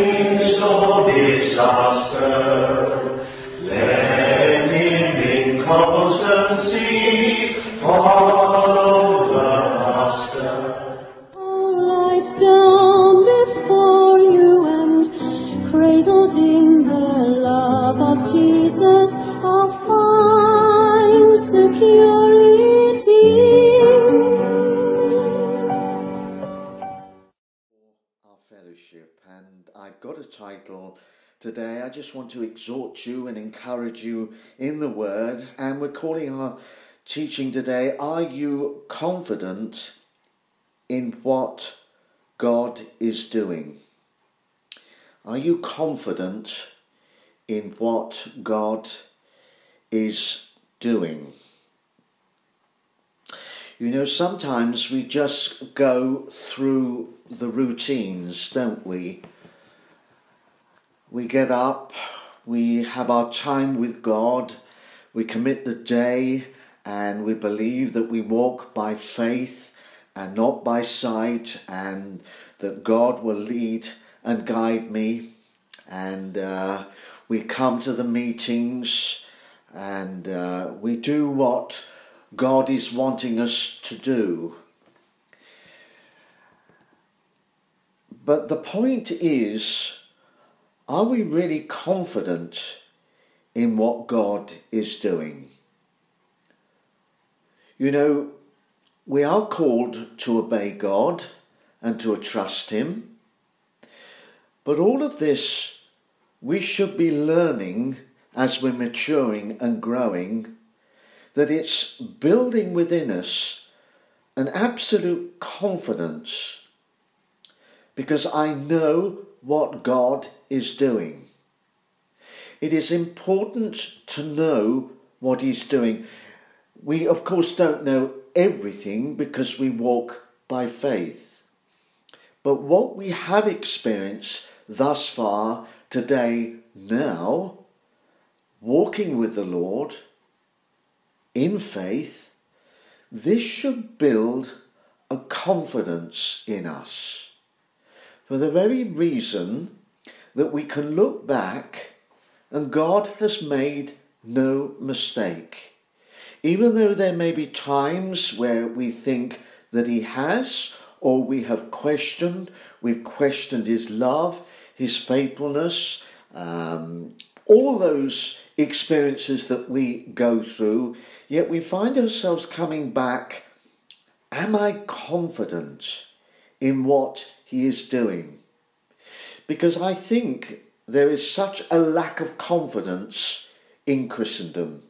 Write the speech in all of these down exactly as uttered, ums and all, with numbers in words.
midst of disaster, let him in constancy follow the Master. All life down before you and cradled in the love of Jesus, I'll find security. Our fellowship, and I've got a title today. I just want to exhort you and encourage you in the Word, and we're calling our teaching today, Are You Confident in What God is Doing? Are you confident in what God is doing? You know, sometimes we just go through the routines, don't we? We get up, we have our time with God, we commit the day, and we believe that we walk by faith and not by sight, and that God will lead and guide me. And uh, we come to the meetings, and uh, we do what God is wanting us to do. But the point is, are we really confident in what God is doing? You know, we are called to obey God and to trust Him. But all of this we should be learning as we're maturing and growing, that it's building within us an absolute confidence, because I know what God is doing. It is important to know what He's doing. We, of course, don't know everything because we walk by faith. But what we have experienced thus far, today, now, walking with the Lord in faith, this should build a confidence in us, for the very reason that we can look back and God has made no mistake. Even though there may be times where we think that He has, or we have questioned, we've questioned His love, His faithfulness, um, all those experiences that we go through, yet we find ourselves coming back, am I confident in what He is doing? Because I think there is such a lack of confidence in Christendom.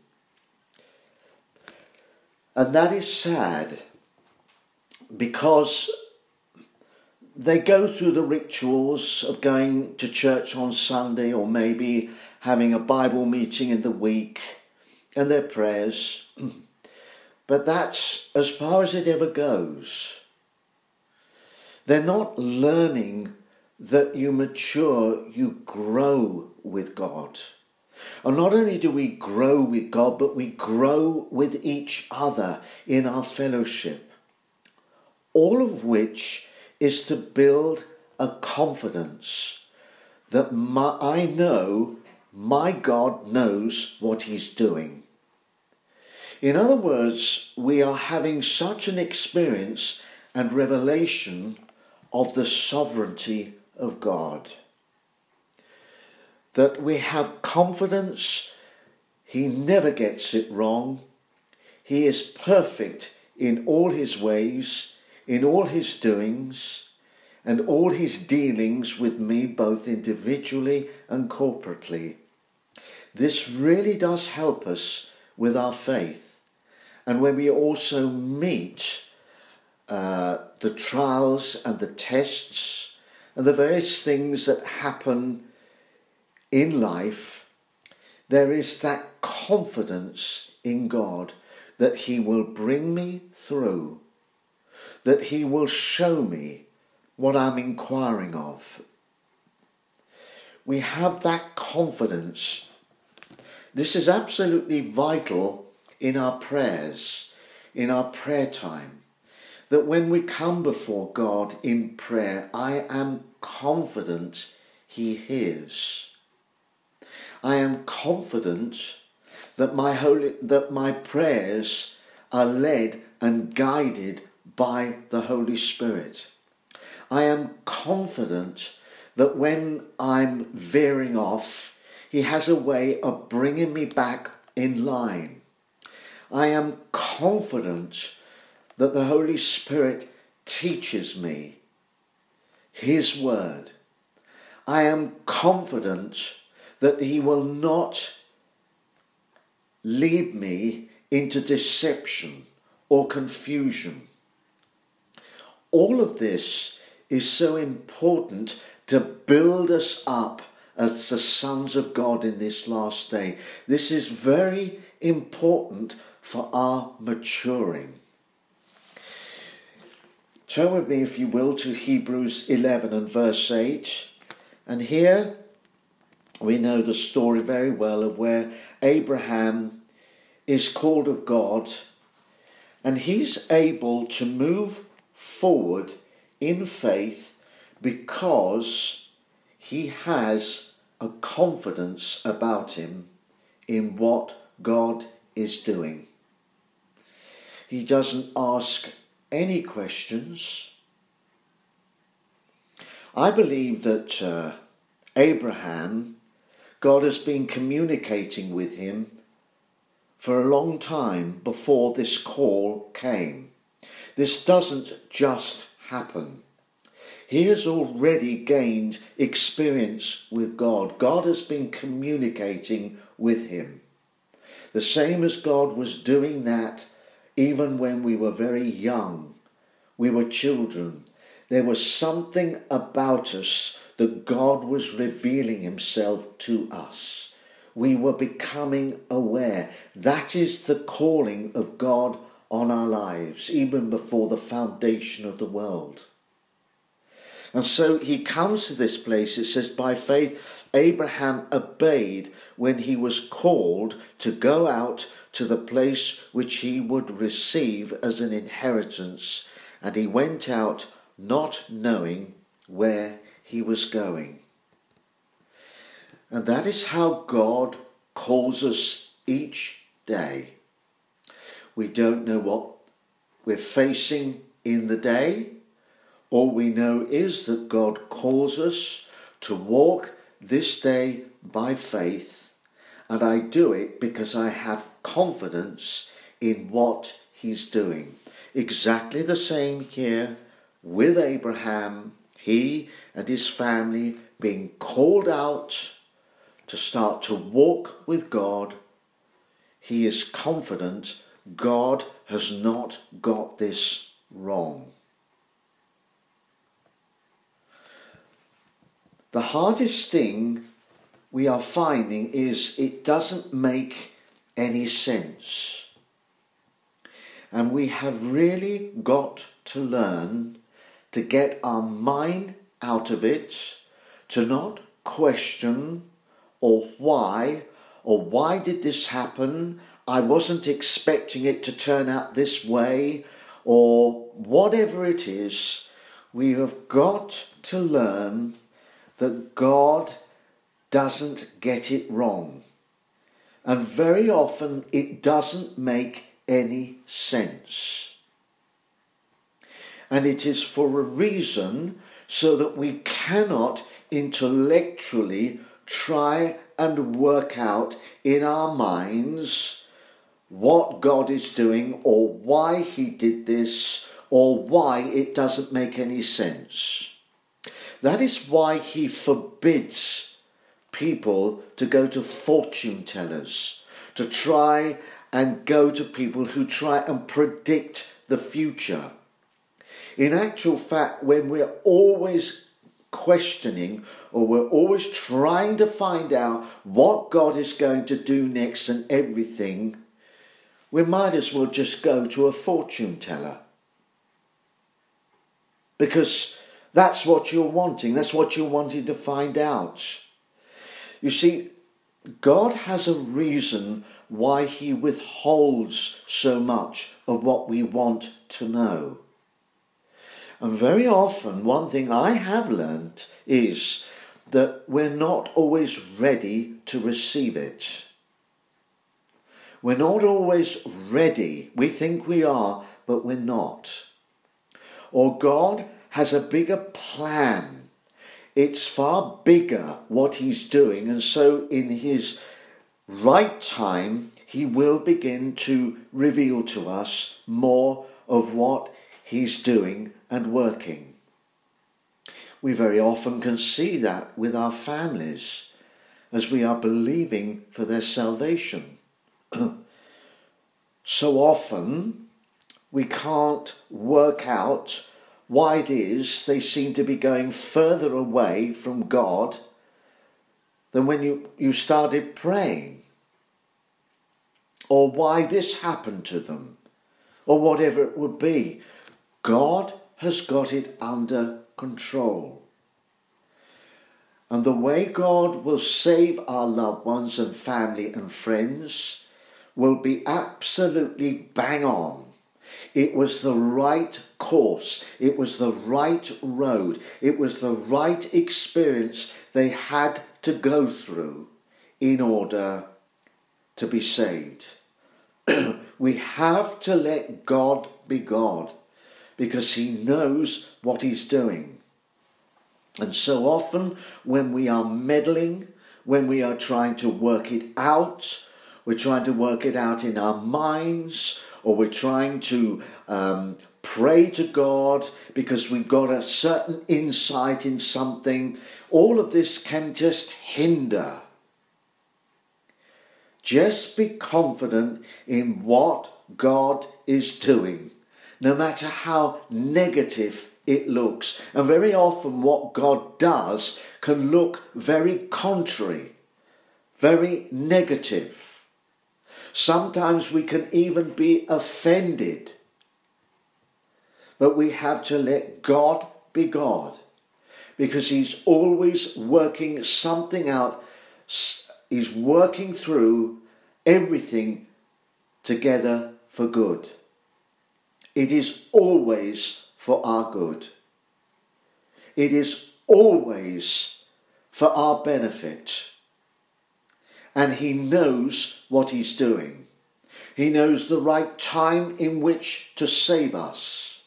And that is sad, because they go through the rituals of going to church on Sunday, or maybe having a Bible meeting in the week, and their prayers. But that's as far as it ever goes. They're not learning that you mature, you grow with God. And not only do we grow with God, but we grow with each other in our fellowship. All of which is to build a confidence that my, I know my God knows what He's doing. In other words, we are having such an experience and revelation of the sovereignty of God, that we have confidence. He never gets it wrong. He is perfect in all His ways, in all His doings, and all His dealings with me, both individually and corporately. This really does help us with our faith. And when we also meet uh, the trials and the tests and the various things that happen in life, there is that confidence in God that He will bring me through, that He will show me what I'm inquiring of. We have that confidence. This is absolutely vital in our prayers, in our prayer time, that when we come before God in prayer, I am confident he hears. I am confident that my holy, that my prayers are led and guided by the Holy Spirit. I am confident that when I'm veering off, he has a way of bringing me back in line. I am confident that the Holy Spirit teaches me his word. I am confident that he will not lead me into deception or confusion. All of this is so important to build us up as the sons of God in this last day. This is very important for our maturing. Turn with me, if you will, to Hebrews eleven and verse eight. And here we know the story very well of where Abraham is called of God, and he's able to move forward in faith because he has a confidence about him in what God is doing. He doesn't ask any questions. I believe that uh, Abraham, God has been communicating with him for a long time before this call came. This doesn't just happen. He has already gained experience with God. God has been communicating with him. The same as God was doing that even when we were very young. We were children. There was something about us that God was revealing himself to us. We were becoming aware. That is the calling of God on our lives, even before the foundation of the world. And so he comes to this place. It says, by faith, Abraham obeyed when he was called to go out to the place which he would receive as an inheritance. And he went out not knowing where he was going. And that is how God calls us each day. We don't know what we're facing in the day. All we know is that God calls us to walk this day by faith, and I do it because I have confidence in what he's doing. Exactly the same here with Abraham, he and his family being called out to start to walk with God. He is confident God has not got this wrong. The hardest thing we are finding is it doesn't make any sense. And we have really got to learn to get our mind out of it, to not question or why, or why did this happen? I wasn't expecting it to turn out this way, or whatever it is. We have got to learn that God doesn't get it wrong. And very often it doesn't make any sense. And it is for a reason, so that we cannot intellectually try and work out in our minds what God is doing, or why he did this, or why it doesn't make any sense. That is why he forbids people to go to fortune tellers, to try and go to people who try and predict the future. In actual fact, when we're always questioning, or we're always trying to find out what God is going to do next and everything, we might as well just go to a fortune teller. Because that's what you're wanting. That's what you're wanting to find out. You see, God has a reason why he withholds so much of what we want to know. And very often, one thing I have learnt is that we're not always ready to receive it. We're not always ready. We think we are, but we're not. Or God has a bigger plan. It's far bigger what he's doing, and so in his right time, he will begin to reveal to us more of what he's doing and working. We very often can see that with our families as we are believing for their salvation. So often we can't work out why it is they seem to be going further away from God than when you, you started praying, or why this happened to them, or whatever it would be. God has got it under control. And the way God will save our loved ones and family and friends will be absolutely bang on. It was the right course. It was the right road. It was the right experience they had to go through in order to be saved. We have to let God be God, because he knows what he's doing. And so often when we are meddling, when we are trying to work it out, we're trying to work it out in our minds, or we're trying to um, pray to God because we've got a certain insight in something, all of this can just hinder. Just be confident in what God is doing, no matter how negative it looks. And very often what God does can look very contrary, very negative. Sometimes we can even be offended. But we have to let God be God, because he's always working something out. He's working through everything together for good. It is always for our good. It is always for our benefit. And he knows what he's doing. He knows the right time in which to save us.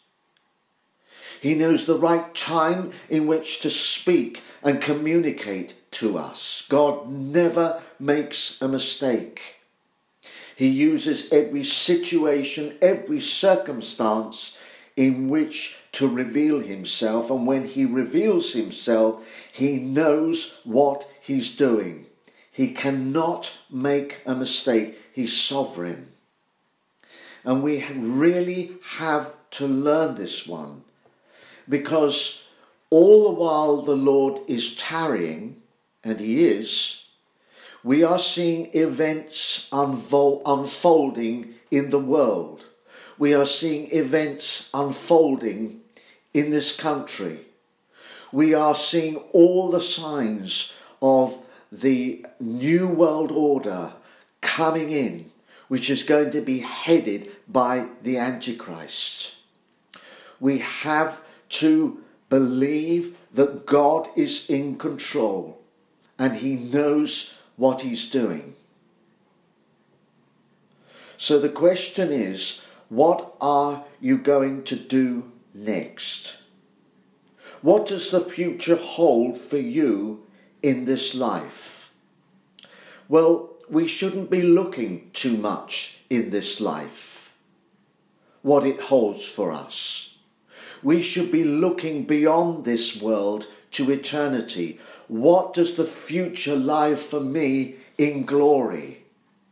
He knows the right time in which to speak and communicate to us. God never makes a mistake. He uses every situation, every circumstance in which to reveal himself. And when he reveals himself, he knows what he's doing. He cannot make a mistake. He's sovereign. And we really have to learn this one, because all the while the Lord is tarrying, and he is, we are seeing events unfold, unfolding in the world. We are seeing events unfolding in this country. We are seeing all the signs of the new world order coming in, which is going to be headed by the Antichrist. We have to believe that God is in control and he knows what he's doing. So the question is, what are you going to do next? What does the future hold for you in this life? Well, we shouldn't be looking too much in this life, what it holds for us. We should be looking beyond this world to eternity. What does the future lie for me in glory?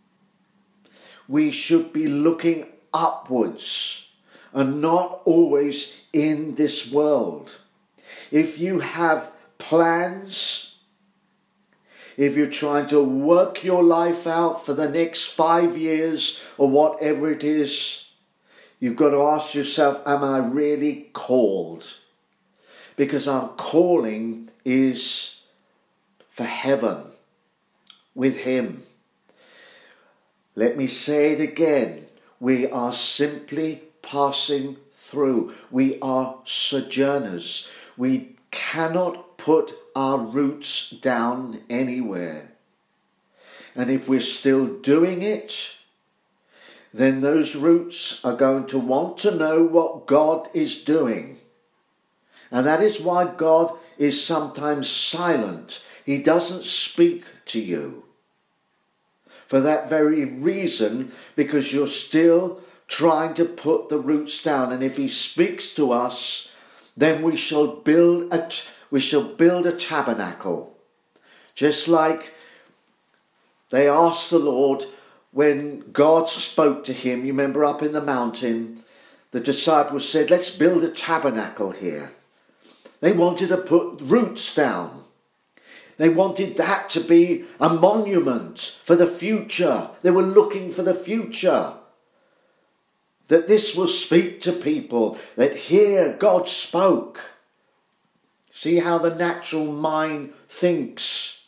We should be looking upwards and not always in this world. If you have plans, if you're trying to work your life out for the next five years or whatever it is, you've got to ask yourself, am I really called? Because our calling is for heaven with him. Let me say it again. We are simply passing through. We are sojourners. We cannot put our roots down anywhere. And if we're still doing it, then those roots are going to want to know what God is doing. And that is why God is sometimes silent. He doesn't speak to you. For that very reason, because you're still trying to put the roots down. And if he speaks to us, then we shall build a, we shall build a tabernacle. Just like they asked the Lord when God spoke to him, you remember up in the mountain, the disciples said, let's build a tabernacle here. They wanted to put roots down. They wanted that to be a monument for the future. They were looking for the future. That this will speak to people, that here God spoke. See how the natural mind thinks.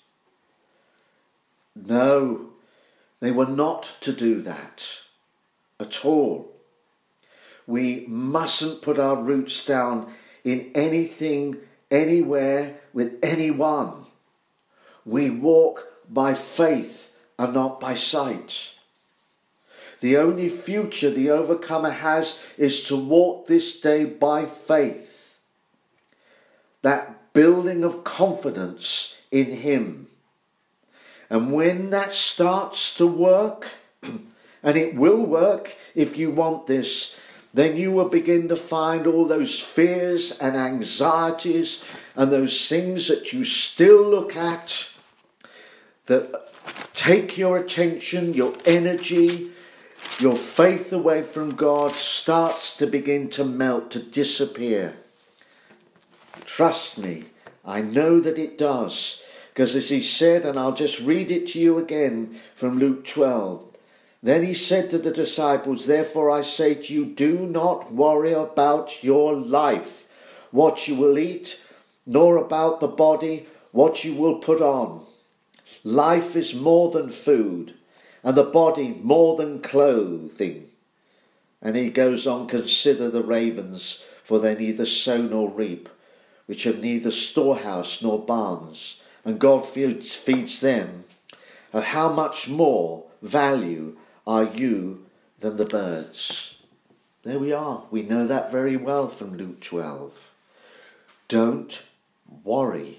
No, they were not to do that at all. We mustn't put our roots down in anything, anywhere, with anyone. We walk by faith and not by sight. The only future the overcomer has is to walk this day by faith. That building of confidence in him. And when that starts to work, and it will work if you want this, then you will begin to find all those fears and anxieties and those things that you still look at, that take your attention, your energy, your faith away from God, starts to begin to melt, to disappear. Trust me, I know that it does. Because as he said, and I'll just read it to you again from Luke twelve. Then he said to the disciples, therefore I say to you, do not worry about your life, what you will eat, nor about the body, what you will put on. Life is more than food, and the body more than clothing. And he goes on, consider the ravens, for they neither sow nor reap, which have neither storehouse nor barns, and God feeds, feeds them. And how much more value are you than the birds? There we are. We know that very well from Luke twelve. Don't worry.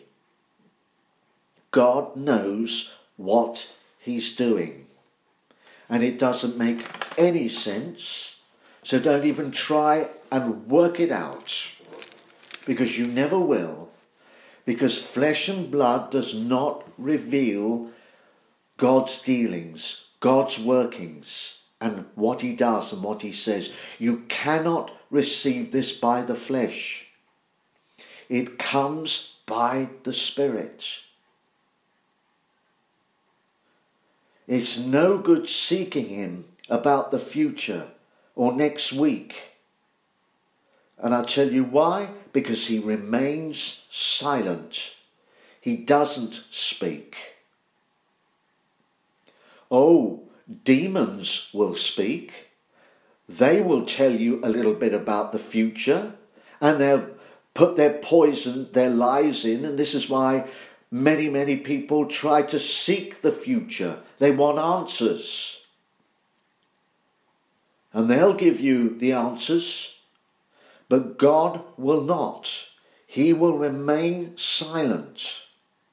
God knows what he's doing. And it doesn't make any sense. So don't even try and work it out. Because you never will. Because flesh and blood does not reveal God's dealings, God's workings, and what he does and what he says. You cannot receive this by the flesh. It comes by the Spirit. It's no good seeking him about the future or next week. And I'll tell you why. Because he remains silent. He doesn't speak. Oh, demons will speak. They will tell you a little bit about the future. And they'll put their poison, their lies in. And this is why many, many people try to seek the future. They want answers. And they'll give you the answers. But God will not. He will remain silent.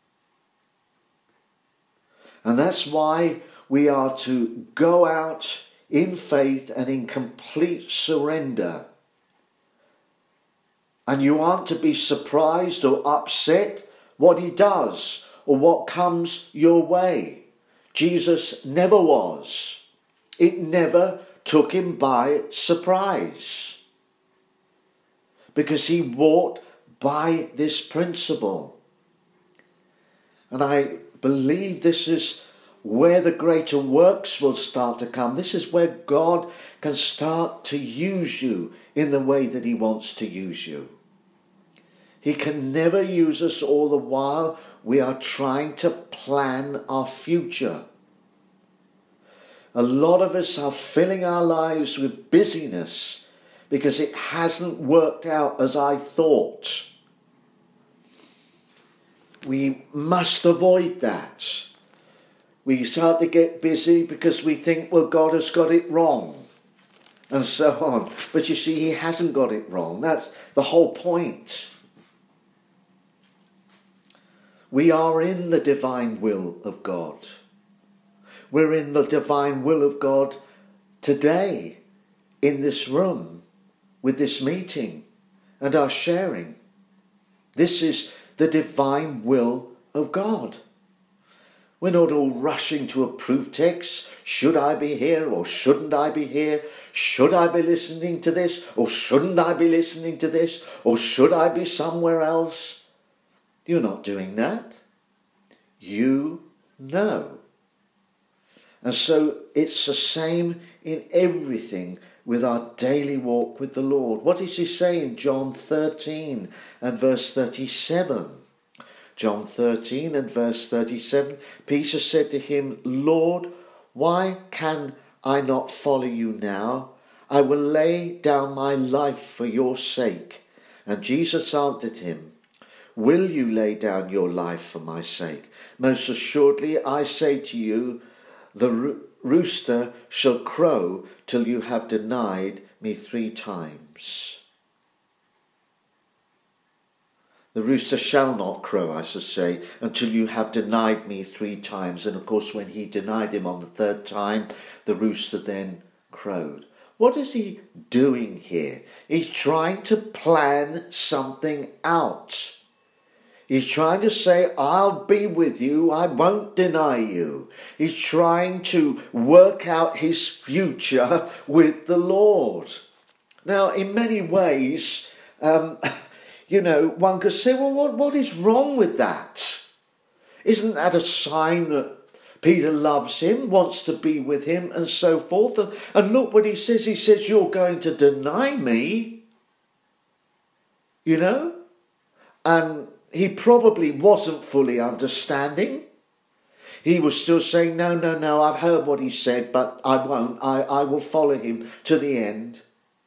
And that's why we are to go out in faith and in complete surrender. And you aren't to be surprised or upset what he does or what comes your way. Jesus never was. It never took him by surprise. Because he walked by this principle. And I believe this is where the greater works will start to come. This is where God can start to use you in the way that he wants to use you. He can never use us all the while we are trying to plan our future. A lot of us are filling our lives with busyness because it hasn't worked out as I thought. we must avoid that. We start to get busy because we think, well, God has got it wrong, and so on. But you see, he hasn't got it wrong. That's the whole point. We are in the divine will of God. We're in the divine will of God today, in this room, with this meeting and our sharing. This is the divine will of God. We're not all rushing to approve texts. Should I be here or shouldn't I be here? Should I be listening to this or shouldn't I be listening to this? Or should I be somewhere else? You're not doing that. You know. And so it's the same in everything with our daily walk with the Lord. What does he say in John thirteen and verse thirty-seven? John thirteen and verse thirty-seven, Peter said to him, Lord, why can I not follow you now? I will lay down my life for your sake. And Jesus answered him, will you lay down your life for my sake? Most assuredly, I say to you, the ro- rooster shall crow till you have denied me three times. The rooster shall not crow, I should say, until you have denied me three times. And of course, when he denied him on the third time, the rooster then crowed. What is he doing here? He's trying to plan something out. He's trying to say, I'll be with you, I won't deny you. He's trying to work out his future with the Lord. Now, in many ways, um, you know, one could say, well, what, what is wrong with that? Isn't that a sign that Peter loves him, wants to be with him, and so forth? And, and look what he says. He says, you're going to deny me. You know? And he probably wasn't fully understanding. He was still saying, no, no, no, I've heard what he said, but I won't. I, I will follow him to the end.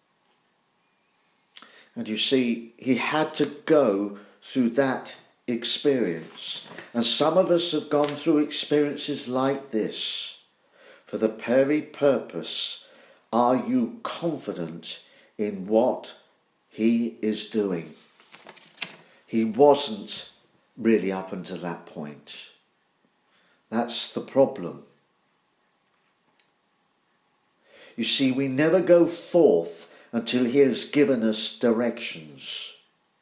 And you see, he had to go through that experience. And some of us have gone through experiences like this for the very purpose, are you confident in what he is doing? He wasn't really up until that point. That's the problem. You see, we never go forth until he has given us directions.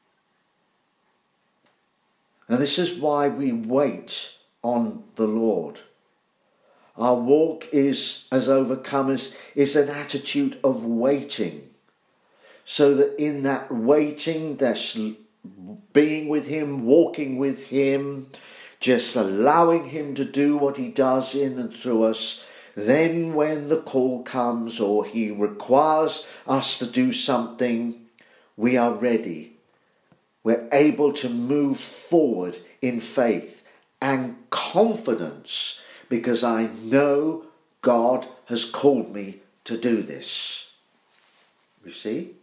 And this is why we wait on the Lord. Our walk is, as overcomers, is an attitude of waiting. So that in that waiting, there's being with him, walking with him, just allowing him to do what he does in and through us. Then when the call comes or he requires us to do something, we are ready. We're able to move forward in faith and confidence because I know God has called me to do this. You see?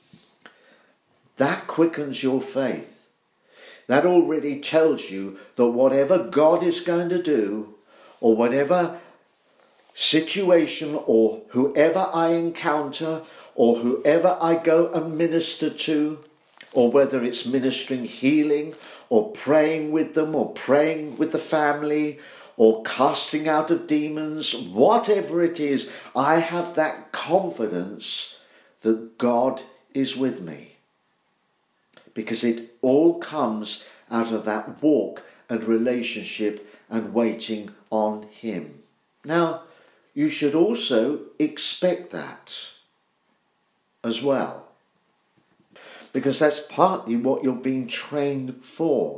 That quickens your faith. That already tells you that whatever God is going to do, or whatever situation or whoever I encounter or whoever I go and minister to, or whether it's ministering healing or praying with them or praying with the family or casting out of demons, whatever it is, I have that confidence that God is with me. Because it all comes out of that walk and relationship and waiting on him. Now, you should also expect that as well. Because that's partly what you're being trained for.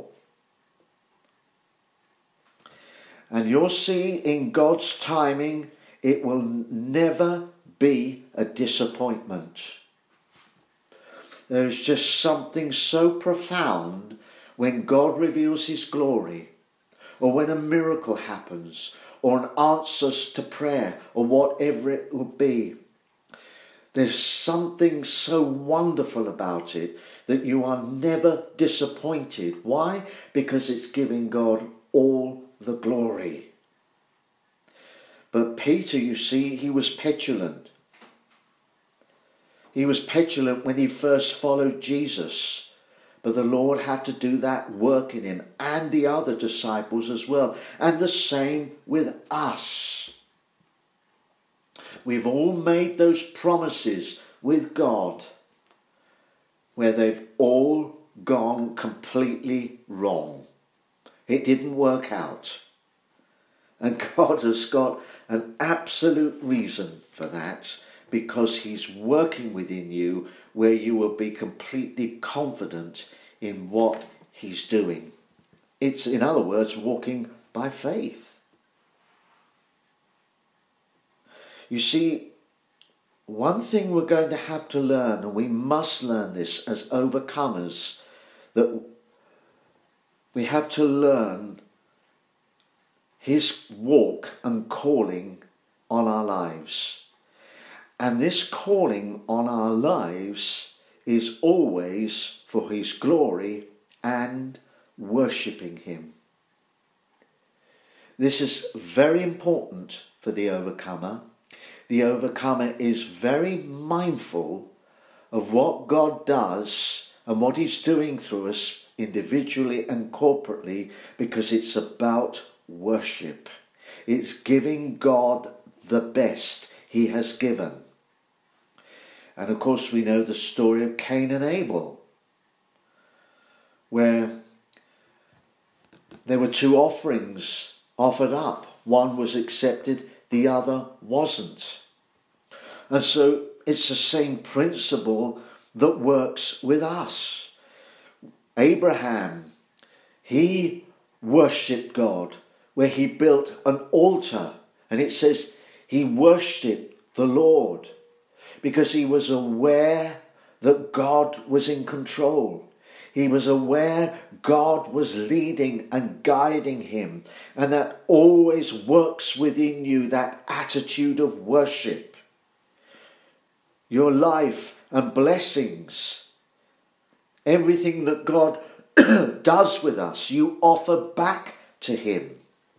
And you'll see in God's timing, it will never be a disappointment. There is just something so profound when God reveals his glory, or when a miracle happens, or an answer to prayer, or whatever it will be. There's something so wonderful about it that you are never disappointed. Why? Because it's giving God all the glory. But Peter, you see, he was petulant. He was petulant when he first followed Jesus. But the Lord had to do that work in him and the other disciples as well. And the same with us. We've all made those promises with God where they've all gone completely wrong. It didn't work out. And God has got an absolute reason for that, because he's working within you where you will be completely confident in what he's doing. It's, in other words, walking by faith. You see, one thing we're going to have to learn, and we must learn this as overcomers, that we have to learn his walk and calling on our lives. And this calling on our lives is always for his glory and worshipping him. This is very important for the overcomer. The overcomer is very mindful of what God does and what he's doing through us individually and corporately, because it's about worship. It's giving God the best he has given. And of course we know the story of Cain and Abel, where there were two offerings offered up. One was accepted, the other wasn't. And so it's the same principle that works with us. Abraham, he worshipped God, where he built an altar, and it says he worshipped the Lord because he was aware that God was in control. He was aware God was leading and guiding him, and that always works within you, that attitude of worship. Your life and blessings, everything that God does with us, you offer back to him.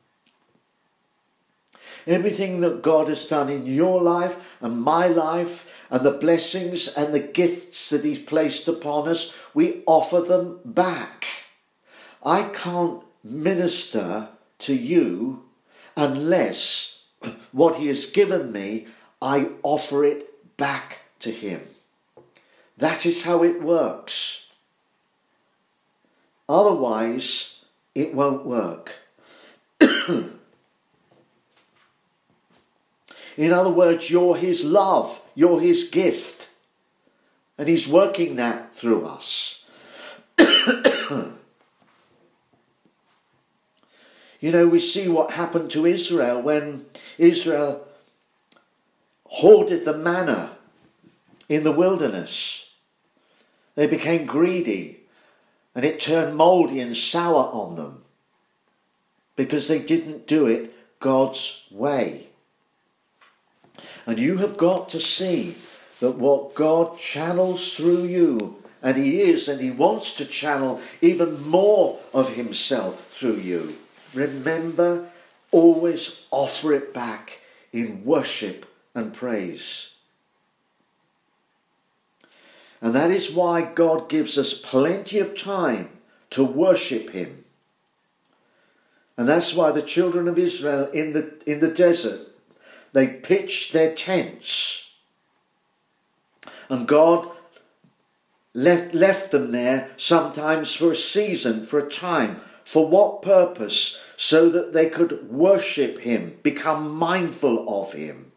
Everything that God has done in your life and my life, and the blessings and the gifts that he's placed upon us, we offer them back. I can't minister to you unless what he has given me, I offer it back to him. That is how it works. Otherwise, it won't work. In other words, you're his love, you're his gift, and he's working that through us. You know, we see what happened to Israel when Israel hoarded the manna in the wilderness. They became greedy, and it turned mouldy and sour on them because they didn't do it God's way. And you have got to see that what God channels through you, and he is, and he wants to channel even more of himself through you. Remember, always offer it back in worship and praise. And that is why God gives us plenty of time to worship him. And that's why the children of Israel in the, in the desert, they pitched their tents. And God left, left them there sometimes for a season, for a time. For what purpose? So that they could worship him, become mindful of him.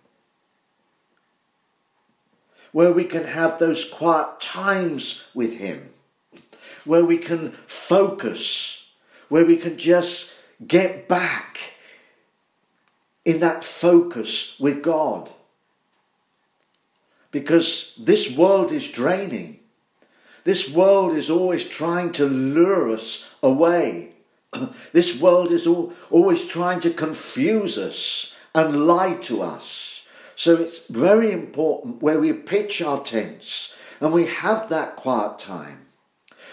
Where we can have those quiet times with him. Where we can focus. Where we can just get back in that focus with God. Because this world is draining. This world is always trying to lure us away. This world is all, always trying to confuse us and lie to us. So it's very important where we pitch our tents and we have that quiet time.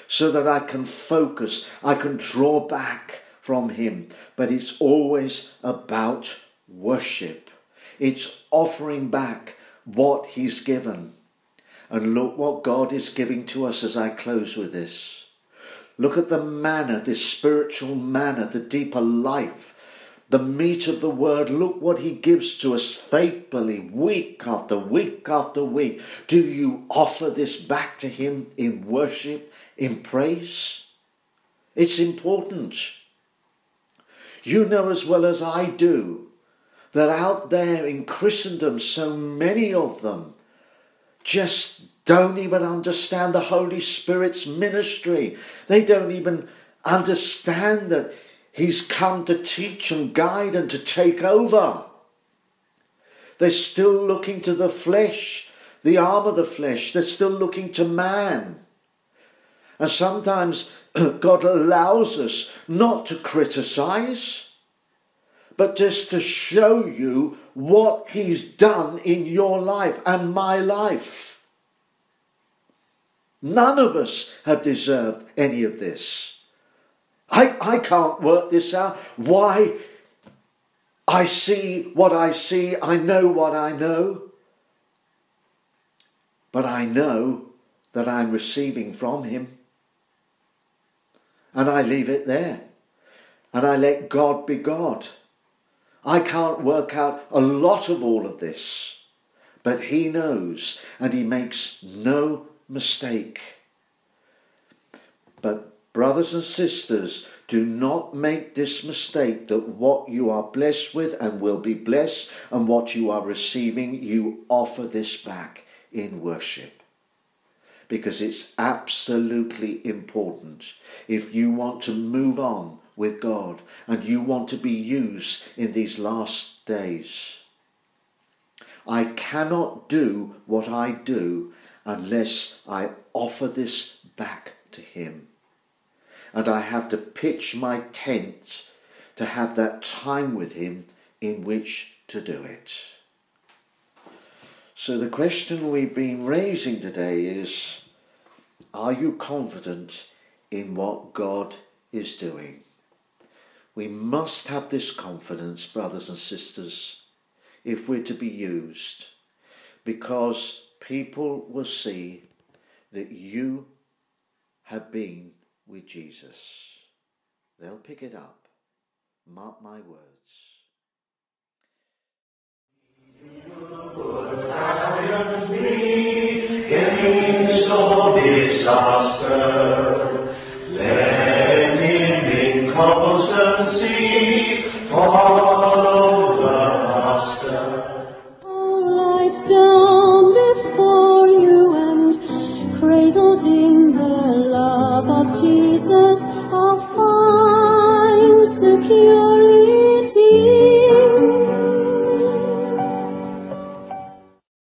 so that I can focus, I can draw back from him. But it's always about worship. It's offering back what he's given. And look what God is giving to us as I close with this. Look at the manna, this spiritual manna, the deeper life, the meat of the word. Look what he gives to us faithfully, week after week after week. Do you offer this back to him in worship, in praise? It's important. You know as well as I do that out there in Christendom, so many of them just don't even understand the Holy Spirit's ministry. They don't even understand that he's come to teach and guide and to take over. They're still looking to the flesh, the arm of the flesh. They're still looking to man. And sometimes God allows us not to criticize, but just to show you what he's done in your life and my life. None of us have deserved any of this. I, I can't work this out. Why? I see what I see. I know what I know. But I know that I'm receiving from him. And I leave it there. And I let God be God. I can't work out a lot of all of this. But he knows, and he makes no mistake. But brothers and sisters, do not make this mistake that what you are blessed with and will be blessed and what you are receiving, you offer this back in worship. Because it's absolutely important if you want to move on with God and you want to be used in these last days. I cannot do what I do unless I offer this back to him. And I have to pitch my tent to have that time with him in which to do it. So the question we've been raising today is, are you confident in what God is doing? We must have this confidence, brothers and sisters, if we're to be used, because people will see that you have been with Jesus. They'll pick it up. Mark my words. Against all disaster, let him in constancy follow.